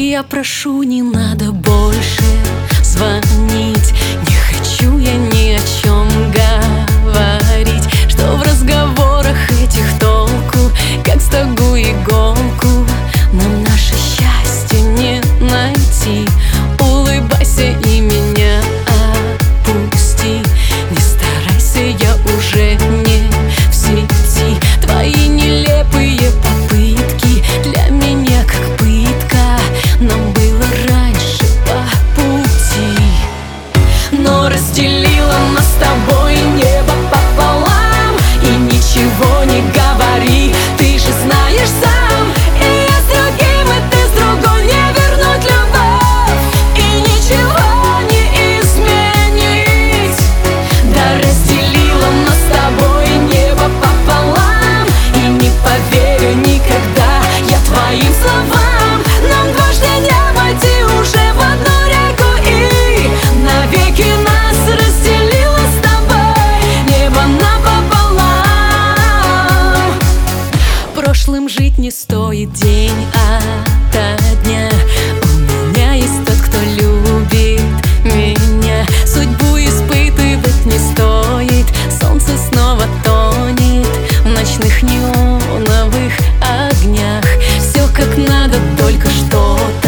Я прошу, не надо больше звонить. Не хочу я ни о чем говорить, что в разговорах этих толку, как стогу иголку. Нам наше счастье не найти. Улыбайся и меня отпусти. Не старайся, я уже не в сети. Твои нелепые попытки для меня как пытка. Нам было раньше по пути, но разделило нас с тобой небо пополам. И ничего не говори, ты же знаешь сам. И я с другим, и ты с другой, не вернуть любовь и ничего не изменить. Да разделило нас с тобой небо пополам. И не поверю никогда я твоим словам. Нам дважды не войти уже в одну реку, и навеки нас разделило с тобой небо напополам. Прошлым жить не стоит день ото дня. У меня есть тот, кто любит меня. Судьбу испытывать не стоит. Солнце снова тонет в ночных неоновых огнях. Все как надо, только что-то